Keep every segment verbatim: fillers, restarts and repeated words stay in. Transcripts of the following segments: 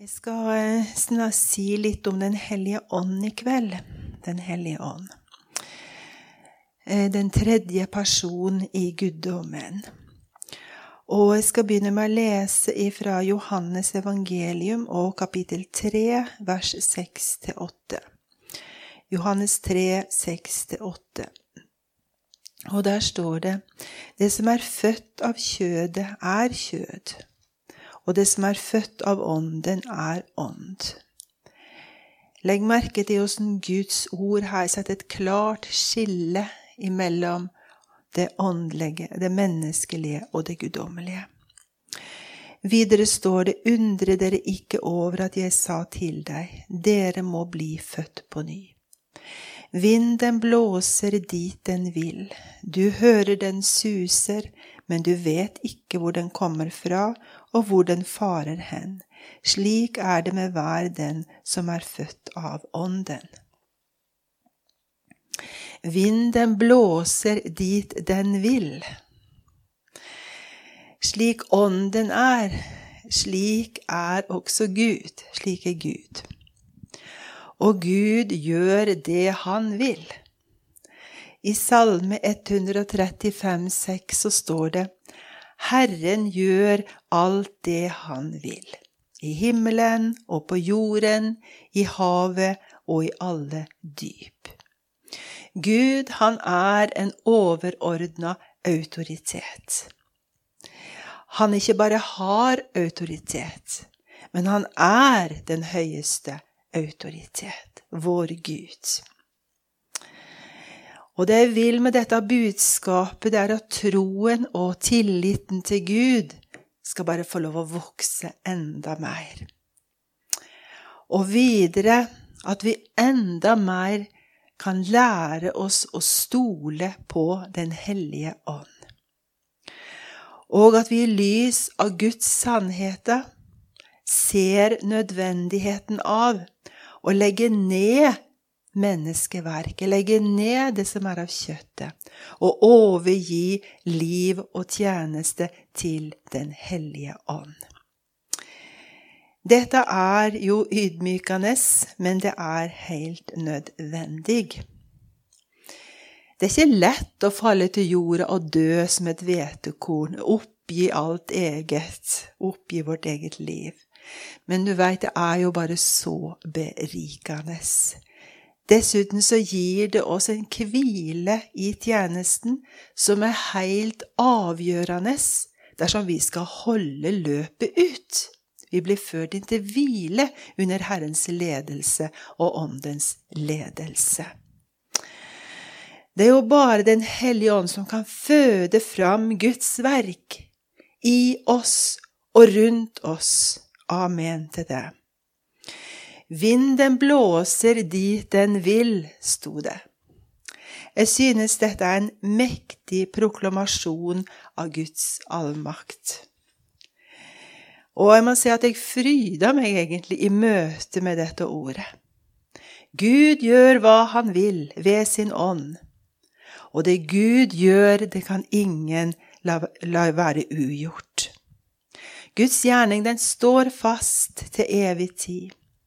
Jeg skal eh, snart si litt om den hellige ånd i kveld. Den hellige ånd. Eh, den tredje person i guddommen. Og jeg skal begynne med å lese fra Johannes evangelium og kapittel tre, vers seks til åtte. Johannes tre, seks til åtte. Og der står det: det som er født av kjødet er kjød, og det som er født av ånden er ånd. Legg merke til hvordan Guds ord har satt et klart skille imellom det åndelige, det menneskelige og det guddommelige. Videre står det: undre dere ikke over at jeg sa til deg, dere må bli født på ny. Vinden blåser dit den vil. Du hører den suser, men du vet ikke hvor den kommer fra og hvor den farer hen. Slik er det med hver den som er født av ånden. Vinden blåser dit den vil. Slik ånden er, slik er også Gud, slik er Gud. Og Gud gjør det han vil. I Salme ett hundre trettifem, seks så står det: Herren gjør alt det han vil, i himmelen og på jorden, i havet og i alle dyp. Gud, han er en overordnet autoritet. Han ikke bare har autoritet, men han er den høyeste autoritet, vår Gud. Og det jeg vil med dette budskapet, det er at troen og tilliten til Gud skal bare få lov å vokse enda mer. Og videre at vi enda mer kan lære oss å stole på den hellige ånd. Og at vi i lys av Guds sannheter ser nødvendigheten av å legge ned menneskeverket, legge ned det som er av kjøttet, og overgi liv og tjeneste til den hellige ånd. Dette er jo ydmykende, men det er helt nødvendig. Det er ikke lett å falle til jorda og dø som et hvetekorn, oppgi alt eget, oppgi vårt eget liv. Men du vet, det er jo bare så berikende. Dessuten så gir det oss en hvile i tjenesten som er helt avgjørende dersom vi skal holde løpet ut. Vi blir ført inn til hvile under Herrens ledelse og åndens ledelse. Det er jo bare den hellige ånd som kan føde fram Guds verk i oss og rundt oss. Amen til det. Vinden blåser dit den vil, sto det. Jeg synes dette er en mektig proklamasjon av Guds allmakt. Og jeg må si at jeg fryder meg egentlig i møte med dette ordet. Gud gjør hva han vil ved sin ånd. Og det Gud gjør, det kan ingen la, la være ugjort. Guds gjerning, den står fast til evig tid.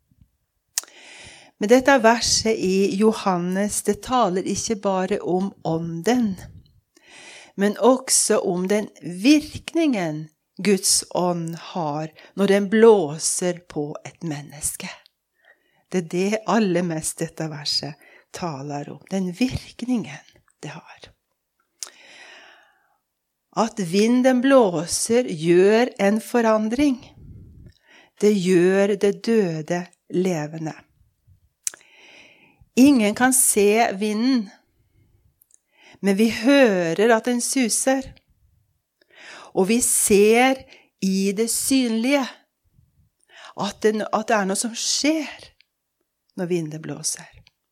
Men dette verset i Johannes, det taler ikke bare om ånden, men også om den virkningen Guds ånd har når den blåser på et menneske. Det er det aller mest dette verset taler om, den virkningen det har. At vinden blåser gjør en forandring. Det gjør det døde levende. Ingen kan se vinden, men vi hører at den suser. Og vi ser i det synlige at det, at det er noe som skjer når vinden blåser.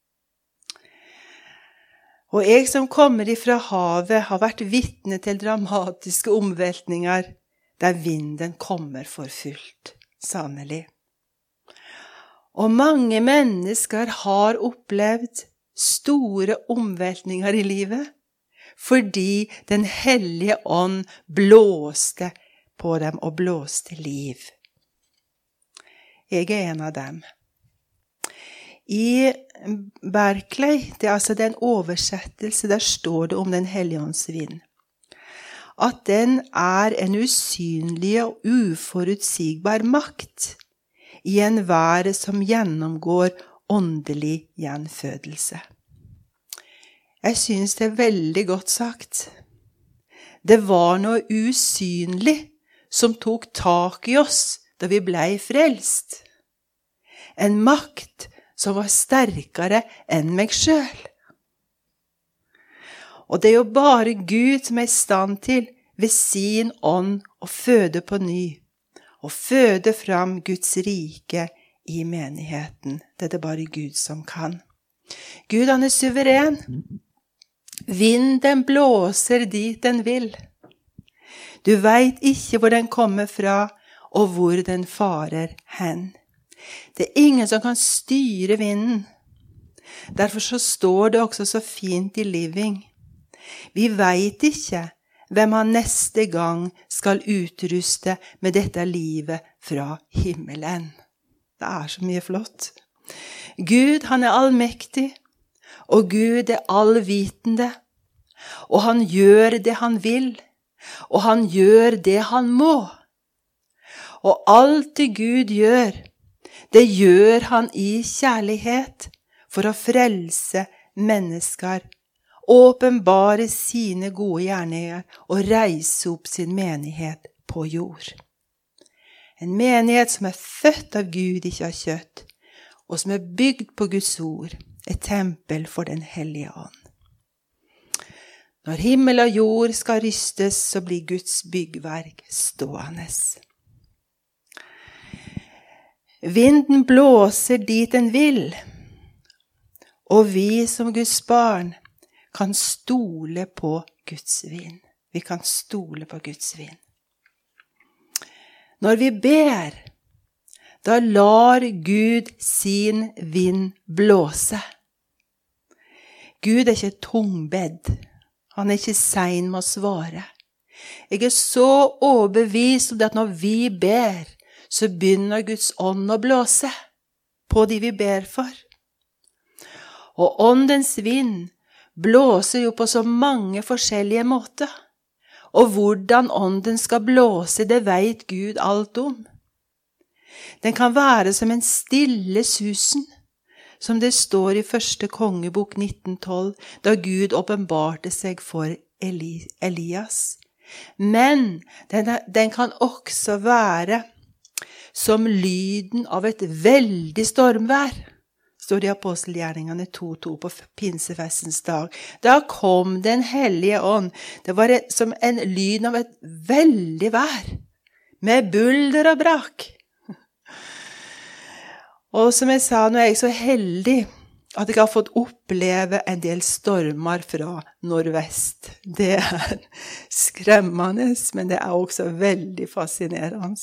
Og jeg som kommer ifra havet har vært vitne til dramatiske omveltninger der vinden kommer for fullt, sannelig. Og mange mennesker har opplevd store omveltninger i livet fordi den hellige ånd blåste på dem og blåste liv. Jeg er en av dem. I Berkeley, det er altså den oversettelse, der står det om den hellige ånds vind. At den er en usynlig og uforutsigbar makt i en være som gjennomgår åndelig gjenfødelse. Jeg synes det er veldig godt sagt. Det var noe usynlig som tok tak i oss da vi ble frelst. En makt som var sterkere enn meg selv. Og det er jo bare Gud som er i stand til ved sin ånd å føde på ny, og føde fram Guds rike i menigheten. Det er det bare Gud som kan. Gud, han er suveren. Vinden blåser dit den vil. Du vet ikke hvor den kommer fra, og hvor den farer hen. Det er ingen som kan styre vinden. Derfor så står det også så fint i Living. Vi vet ikke hvem han neste gang skal utruste med dette livet fra himmelen. Det er så mye flott. Gud, han er allmektig, og Gud er allvitende, og han gjør det han vil, og han gjør det han må. Og alt det Gud gjør, det gjør han i kjærlighet for å frelse mennesker, åpenbare sine gode gjerninger og reise opp sin menighet på jord. En menighet som er født av Gud, ikke av kjøtt, og som er bygd på Guds ord, et tempel for den hellige ånd. Når himmel og jord skal rystes, så blir Guds byggverk stående. Vinden blåser dit den vil, og vi som Guds barn kan stole på Guds vind. Vi kan stole på Guds vind. Når vi ber, da lar Gud sin vind blåse. Gud er ikke tungbedd. Han er ikke sein med å svare. Jeg er så overbevist om det at når vi ber, så begynner Guds ånd å blåse på de vi ber for. Og åndens vind blåser jo på så mange forskjellige måter. Og hvordan ånden skal blåse, det vet Gud alt om. Den kan være som en stille susen, som det står i første kongebok nitten tolv, da Gud åpenbarte seg for Eli, Elias. Men den, den kan også være som lyden av et veldig stormvær, står det i Apostelgjerningene to to på pinsefestens dag. Da kom den hellige ånd. Det var et, som en lyd av et veldig vær, med bulder og brak. Og som jeg sa, nå er jeg så heldig at jeg har fått oppleve en del stormer fra nordvest. Det er skremmende, men det er også veldig fascinerende.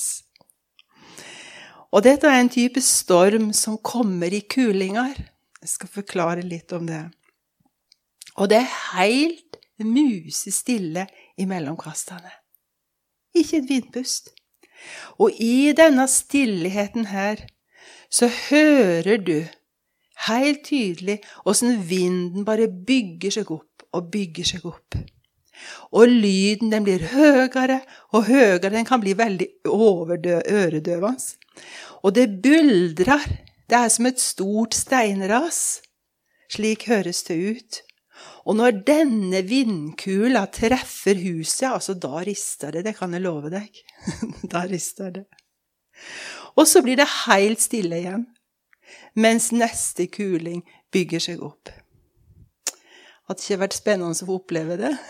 Og dette er en type storm som kommer i kulinger. Jeg skal forklare litt om det. Og det er helt musestille i mellomkastene. Ikke et vindpust. Og i denne stillheten her, så hører du helt tydelig hvordan vinden bare bygger seg opp og bygger seg opp. Og lyden den blir høyere og høyere, den kan bli veldig overdø, øredøvende. Og det buldrer, det er som et stort steinras, slik høres det ut. Og når denne vindkula treffer huset, altså da rister det, det kan jeg love deg. Da rister det. Og så blir det helt stille igjen, mens neste kuling bygger seg opp. Hadde ikke vært spennende å få oppleve det?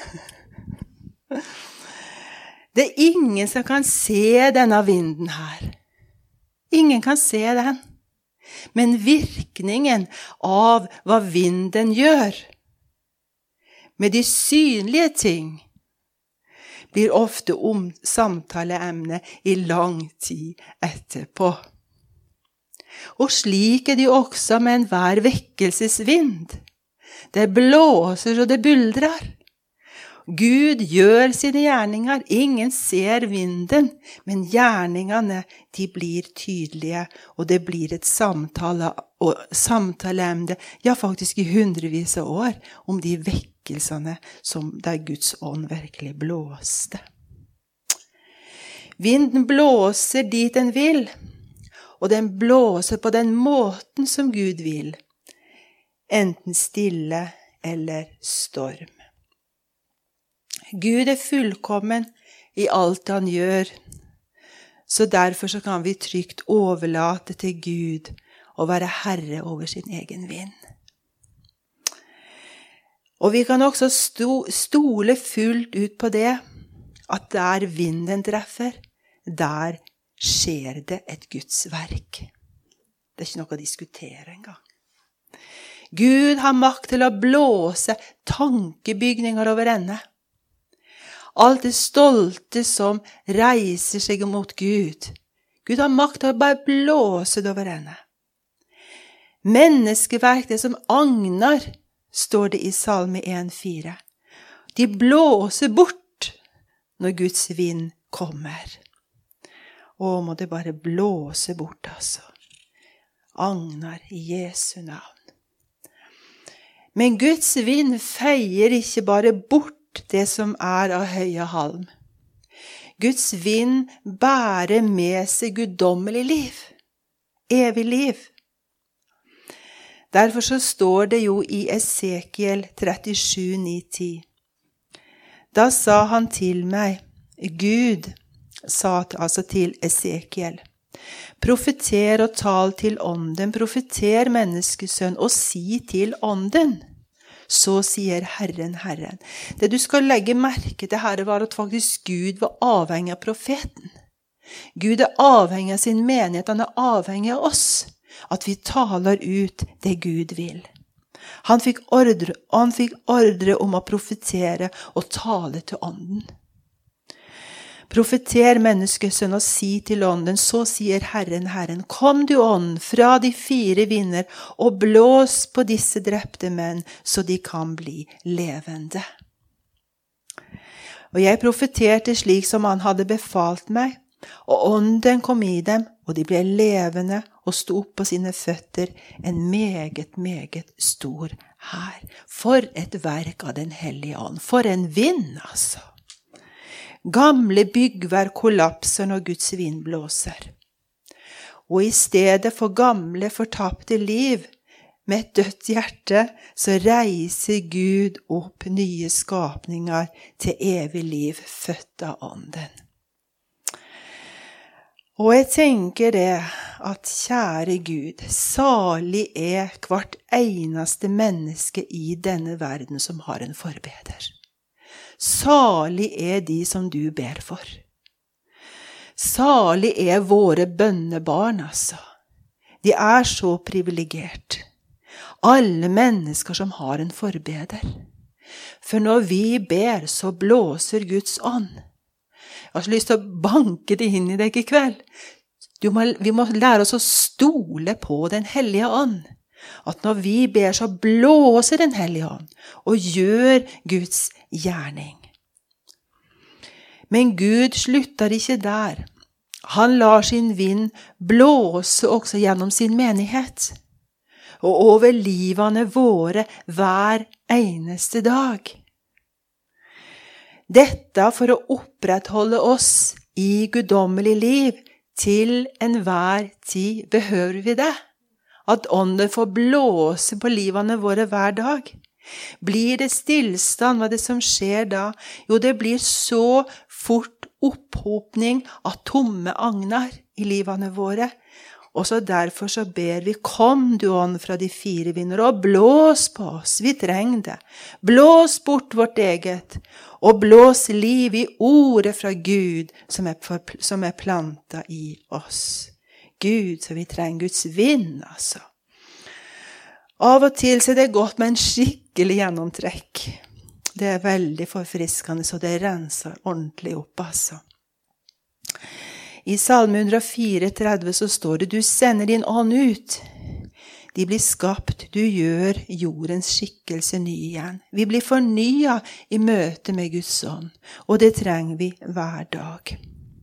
Det er ingen som kan se denne vinden her. Ingen kan se den. Men virkningen av hva vinden gjør med de synlige ting blir ofte om samtaleemne i lang tid etterpå. Og slik er det jo også med enhver vekkelsesvind. Det blåser og det buldrer. Gud gjør sine gjerninger. Ingen ser vinden, men gjerningene, de blir tydelige, og det blir et samtale og samtaleemne, ja faktisk i hundrevis av år, om de vekkelsene som der Guds ånd virkelig blåste. Vinden blåser dit den vil, og den blåser på den måten som Gud vil, enten stille eller storm. Gud er fullkommen i alt han gjør, så derfor så kan vi trygt overlate til Gud og være herre over sin egen vind. Og vi kan også sto, stole fullt ut på det, at der vinden treffer, der skjer det et Guds verk. Det er ikke noe å diskutere engang. Gud har makt til å blåse tankebygninger over ende. Alt det stolte som reiser seg mot Gud. Gud har makt til å bare blåse det over ende. Menneskeverk, det som agnar, står det i Salme en fire. De blåser bort når Guds vind kommer. Å, må det bare blåse bort, altså. Agnar i Jesu navn. Men Guds vind feier ikke bare bort det som er av høye halm. Guds vind bærer med seg guddommelig liv, evig liv. Derfor så står det jo i Esekiel trettisju, ni til ti. Da sa han til meg, Gud sa altså til Esekiel, profeter og tal til ånden, profeter menneskesønn og si til ånden. Så sier Herren, Herren. Det du skal legge merke til her var at faktisk Gud var avhengig av profeten. Gud er avhengig av sin menighet, han er avhengig av oss. At vi taler ut det Gud vil. Han fikk ordre, han fikk ordre om å profetere og tale til ånden. Profeter menneskesønn og si til ånden, så sier Herren, Herren, kom du ånd fra de fire vinder og blås på disse drepte menn, så de kan bli levende. Og jeg profeterte slik som han hadde befalt meg, og ånden kom i dem, og de ble levende og sto opp på sine føtter, en meget, meget stor hær. For et verk av den hellige ånd, for en vind, altså. Gamle byggverk kollapser når Guds vind blåser. Og i stedet for gamle fortapte liv, med et dødt hjerte, så reiser Gud opp nye skapninger til evig liv, født av ånden. Og jeg tenker det at kjære Gud, salig er hvert eneste menneske i denne verden som har en forbeder. Salig er de som du ber for. Salig er våre bønnebarn, altså. De er så privilegert. Alle mennesker som har en forbeder. For når vi ber, så blåser Guds ånd. Jeg har så lyst til å banke det inn i deg i kveld. Du må, vi må lære oss å stole på den hellige ånd. At når vi ber, så blåser den hellige ånd og gjør Guds gjerning. Men Gud slutter ikke der. Han lar sin vind blåse også gjennom sin menighet, og over livene våre hver eneste dag. Dette for å opprettholde oss i guddommelig liv til enhver tid. Behøver vi det? At ånden får blåse på livene våre hver dag. Blir det stillstand, hva er det som skjer da? Jo, det blir så fort opphopning av tomme agnar i livene våre. Og så derfor så ber vi, kom du ånd fra de fire vinder, og blås på oss, vi trenger det. Blås bort vårt eget, og blås liv i ordet fra Gud som er, som er plantet i oss. Gud, så vi trenger Guds vind, altså. Av og til så er det godt med en skikkelig gjennomtrekk. Det er veldig forfriskende, så det renser ordentlig opp, altså. I Salme hundre og fire, tretti så står det, du sender din ånd ut. De blir skapt, du gjør jordens skikkelse ny igjen. Vi blir fornyet i møte med Guds ånd, og det trenger vi hver dag.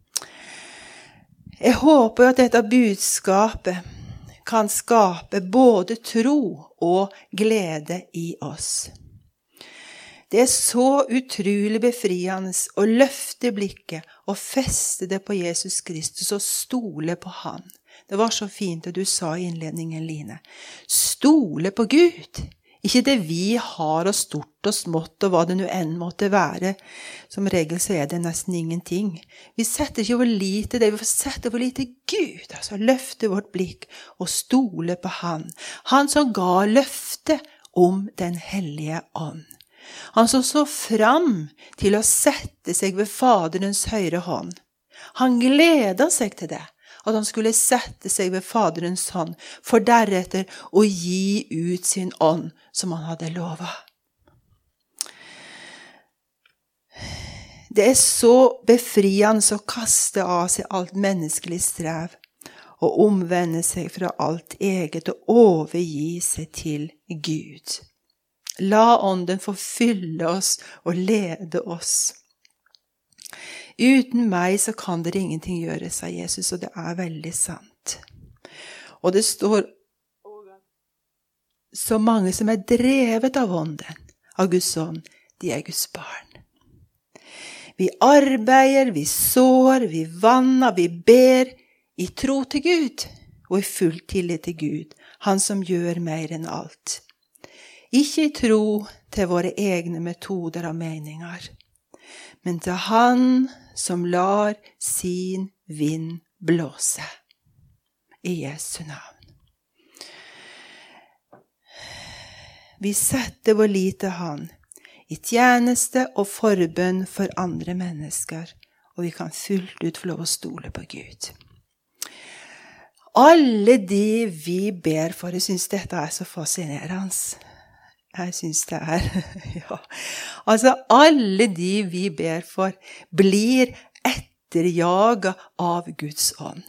Jeg håper at dette budskapet kan skape både tro og glede i oss. Det er så utrolig befriende å løfte blikket og feste det på Jesus Kristus og stole på han. Det var så fint det du sa i innledningen, Line. Stole på Gud. Ikke det vi har og stort og smått og hva det nå enn måtte være. Som regel så er det nesten ingenting. Vi setter ikke hvor lite det, vi får sette hvor lite Gud. Altså løfte vårt blikk og stole på han. Han som ga løfte om den hellige ånd. Han som så fram til å sette seg ved Faderens høyre hånd. Han gledet seg til det, at han skulle sette seg ved Faderens hånd, for deretter å gi ut sin ånd som han hadde lovet. Det er så befriende å kaste av seg alt menneskelig strev, og omvende seg fra alt eget og overgi seg til Gud. La ånden få fylle oss og lede oss. Uten meg så kan dere ingenting gjøre, sa Jesus, og det er veldig sant. Og det står så mange som er drevet av ånden, av Guds ånd, de er Guds barn. Vi arbeider, vi sår, vi vanner, vi ber i tro til Gud, og i full tillit til Gud, han som gjør mer enn alt. Ikke i tro til våre egne metoder og meninger, men til han som lar sin vind blåse. I Jesu navn. Vi setter vår lit til han i tjeneste og forbønn for andre mennesker, og vi kan fullt ut få lov å stole på Gud. Alle de vi ber for, jeg synes dette er så fascinerende. Jeg synes det er, ja. Altså, alle de vi ber for blir etterjaget av Guds ånd.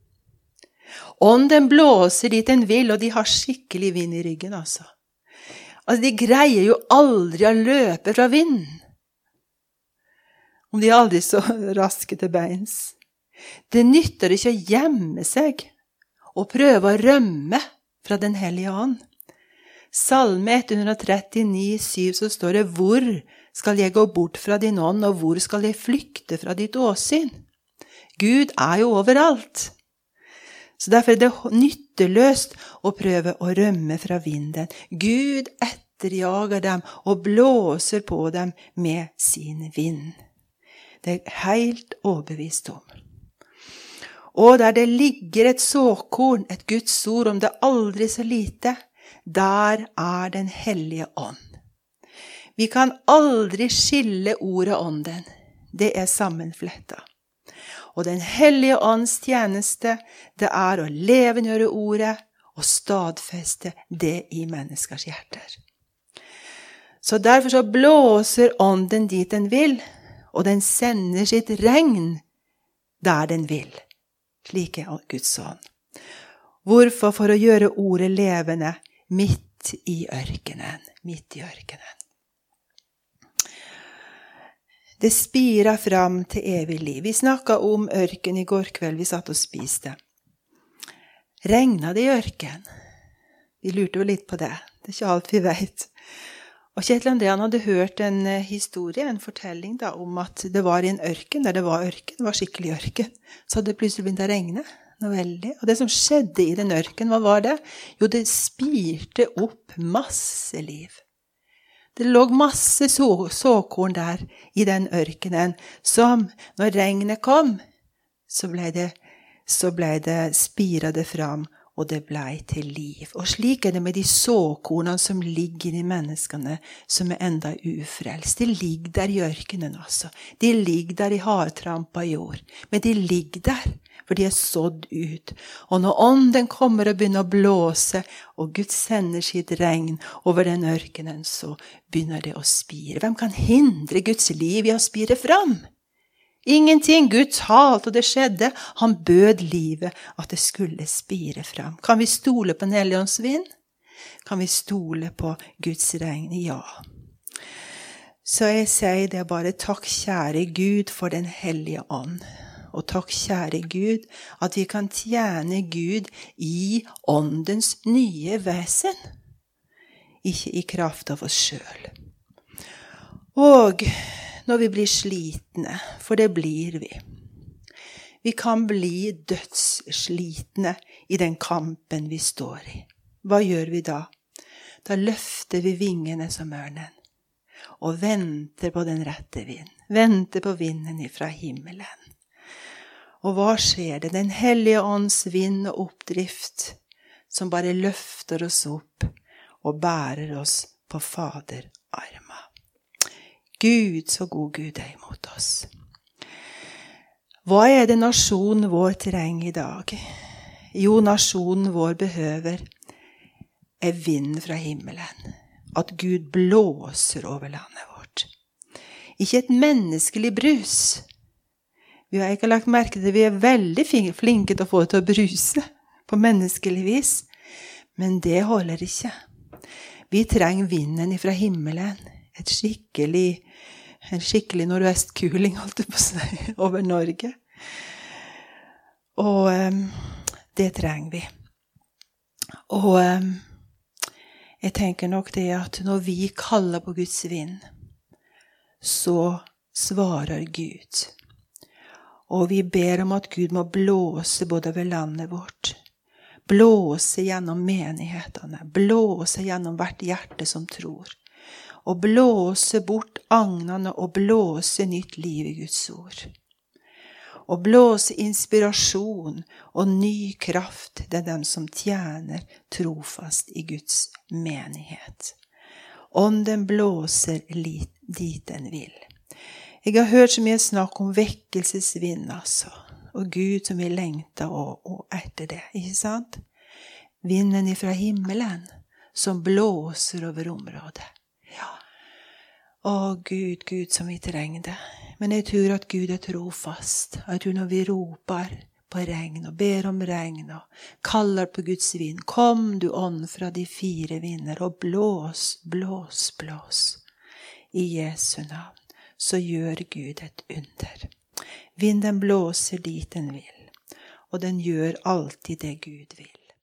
Ånden blåser dit den vil, og de har skikkelig vind i ryggen, altså. Altså, de greier jo aldri å løpe fra vinden. Om de er aldri så raske til beins. Det nytter ikke å gjemme seg og prøve å rømme fra den hellige ånd. Salme ett trettionio syv så står det, hvor skal jeg gå bort fra din ånd, og hvor skal jeg flykte fra ditt åsyn? Gud er jo overalt. Så derfor er det nytteløst å prøve å rømme fra vinden. Gud etterjager dem og blåser på dem med sin vind. Det er helt overbevist om. Og der det ligger et såkorn, et Guds ord, om det aldri så lite, der er den hellige ånd. Vi kan aldri skille ordet ånden. Det er sammenflettet. Og den hellige ånds tjeneste, det er å levengjøre ordet og stadfeste det i menneskers hjerter. Så derfor så blåser ånden dit den vil, og den sender sitt regn der den vil. Slik er Guds ånd. Hvorfor? For å gjøre ordet levende midt i ørkenen. Midt i ørkenen. Det spirer fram til evig liv. Vi snakket om ørken i går kveld, vi satt og spiste. Regnet det i ørken? Vi lurte jo litt på det. Det er ikke alt vi vet. Og Kjetil André, han hadde hørt en historie, en fortelling da, om at det var i en ørken, der det var ørken, det var skikkelig ørken. Så hadde det plutselig begynt å regne. Noe veldig. Og det som skjedde i den ørken, hva var det? Jo, det spirte opp masse liv. Det lå masse så, såkorn der i den ørkenen, som når regnet kom, så ble det, så ble det spiret det fram, og det ble til liv. Og slik er det med de såkornene som ligger i menneskene, som er enda ufrelst. De ligger der i ørkenen også. De ligger der i hardtrampa jord. Men de ligger der, for de er sådd ut. Og når ånden kommer og begynner å blåse, og Gud sender sitt regn over den ørkenen, så begynner det å spire. Hvem kan hindre Guds liv i å spire fram? Ingenting. Gud talte, og det skjedde. Han bød livet at det skulle spire fram. Kan vi stole på Den hellige ånds vind? Kan vi stole på Guds regn? Ja. Så jeg sier det bare, takk kjære Gud for Den hellige ånd. Og takk kjære Gud at vi kan tjene Gud i åndens nye vesen. Ikke i kraft av oss selv. Og når vi blir slitne, for det blir vi. Vi kan bli dødsslitne i den kampen vi står i. Hva gjør vi da? Da løfter vi vingene som ørnen, og venter på den rette vind. Venter på vinden fra himmelen. Og hva skjer det? Den hellige ånds vind og oppdrift, som bare løfter oss opp og bærer oss på faderarma. Gud, så god Gud er imot oss. Hva er det nasjonen vår trenger i dag? Jo, nasjonen vår behøver er vind fra himmelen. At Gud blåser over landet vårt. Ikke et menneskelig brus. Vi har ikke lagt merke til det. Vi er veldig flinke til å få det til å bruse på menneskelig vis. Men det holder ikke. Vi trenger vinden fra himmelen. Et skikkelig, en skikkelig nordvestkuling, holdt det på å si, over Norge. Og um, det trenger vi. Og um, jeg tenker nok det at når vi kaller på Guds vind, så svarer Gud. Og vi ber om at Gud må blåse både over landet vårt, blåse gjennom menighetene, blåse gjennom hvert hjerte som tror, og blåse bort agnene og blåse nytt liv i Guds ord. Og blåse inspirasjon og ny kraft til dem som tjener trofast i Guds menighet. Ånden blåser dit den vil. Jeg har hørt så mye snakk om vekkelsesvind, altså. Og Gud som vil lengte og, og etter det, ikke sant? Vinden fra himmelen som blåser over området. Ja. Å Gud, Gud som vi trenger det. Men jeg tror at Gud er trofast. Jeg tror når vi roper på regn og ber om regn og kaller på Guds vind, kom du ånd fra de fire vinder og blås, blås, blås. I Jesu navn så gjør Gud et under. Vinden blåser dit den vil, og den gjør alltid det Gud vil.